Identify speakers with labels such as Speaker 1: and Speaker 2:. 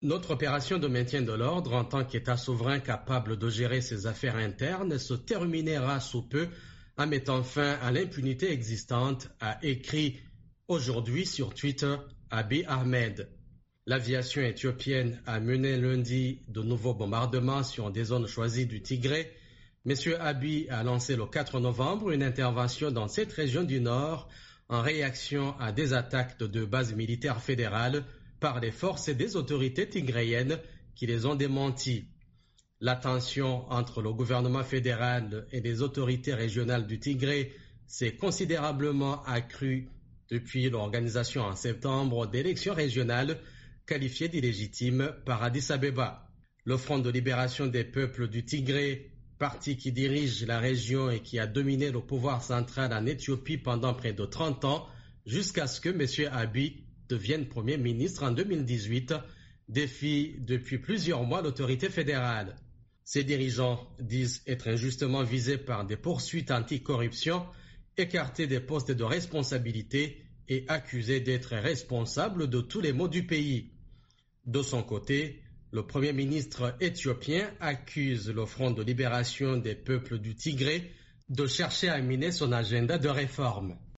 Speaker 1: Notre opération de maintien de l'ordre en tant qu'État souverain capable de gérer ses affaires internes se terminera sous peu en mettant fin à l'impunité existante, a écrit aujourd'hui sur Twitter Abiy Ahmed. L'aviation éthiopienne a mené lundi de nouveaux bombardements sur des zones choisies du Tigré. M. Abiy a lancé le 4 novembre une intervention dans cette région du Nord en réaction à des attaques de bases militaires fédérales par les forces et des autorités tigréennes qui les ont démenties. La tension entre le gouvernement fédéral et les autorités régionales du Tigré s'est considérablement accrue depuis l'organisation en septembre d'élections régionales qualifiées d'illégitimes par Addis Abeba. Le Front de libération des peuples du Tigré, parti qui dirige la région et qui a dominé le pouvoir central en Éthiopie pendant près de 30 ans, jusqu'à ce que M. Abiy devienne Premier ministre en 2018, défie depuis plusieurs mois l'autorité fédérale. Ces dirigeants disent être injustement visés par des poursuites anticorruption, écartés des postes de responsabilité et accusés d'être responsables de tous les maux du pays. De son côté, le Premier ministre éthiopien accuse le Front de libération des peuples du Tigré de chercher à miner son agenda de réforme.